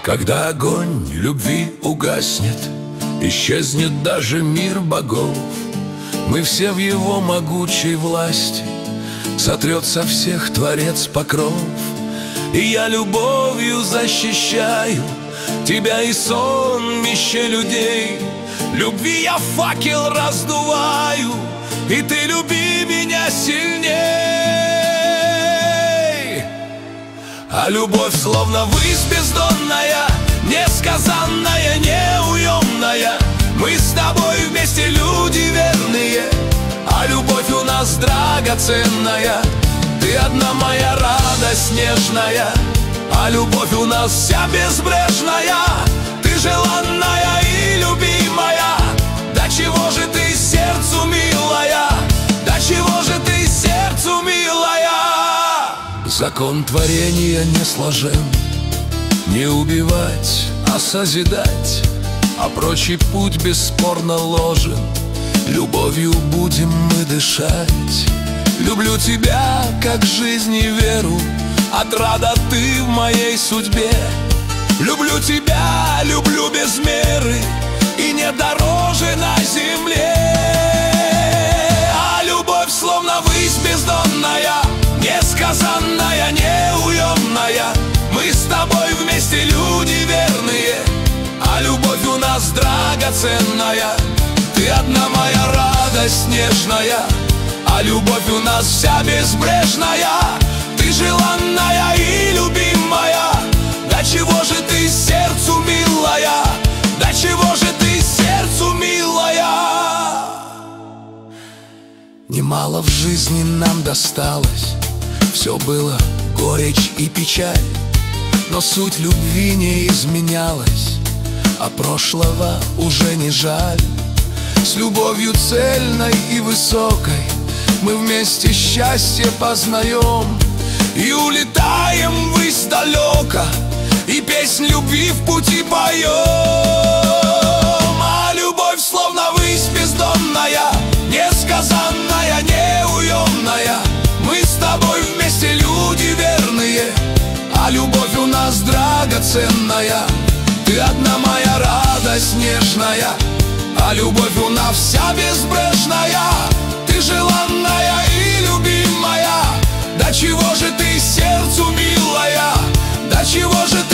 Когда огонь любви угаснет, исчезнет даже мир богов, мы все в его могучей власти, сотрет со всех Творец покров. И я любовью защищаю тебя и сонмище людей. Любви я факел раздуваю, и ты люби меня сильней. А любовь словно высь бездонная, несказанная, неуемная. Мы с тобой вместе люди верные, а любовь у нас драгоценная. Ты одна моя радость нежная, а любовь у нас вся безбрежная. Ты желанная и любимая, до чего же ты сердцу милая, до чего же ты сердцу милая. Закон творения не сложен, не убивать, а созидать, а прочий путь бесспорно ложен. Любовью будем мы дышать. Люблю тебя, как жизнь и веру, отрада ты в моей судьбе. Люблю тебя, люблю без меры, и не дороже на земле. А любовь словно высь бездонная, несказанная, неуемная. Мы с тобой вместе люди верные, а любовь у нас драгоценная. Ты одна моя радость нежная, а любовь у нас вся безбрежная. Ты желанная и любимая, до чего же ты сердцу милая, до чего же ты сердцу милая. Немало в жизни нам досталось, все было горечь и печаль, но суть любви не изменялась, а прошлого уже не жаль. С любовью цельной и высокой мы вместе счастье познаем и улетаем ввысь далеко, и песнь любви в пути поем. А любовь словно высь бездонная, несказанная, неуемная. Мы с тобой вместе люди верные, а любовь у нас драгоценная. Ты одна моя радость нежная, а любовь у нас вся безбрежная. Ты желанная и любимая, до чего же ты сердцу милая, до чего же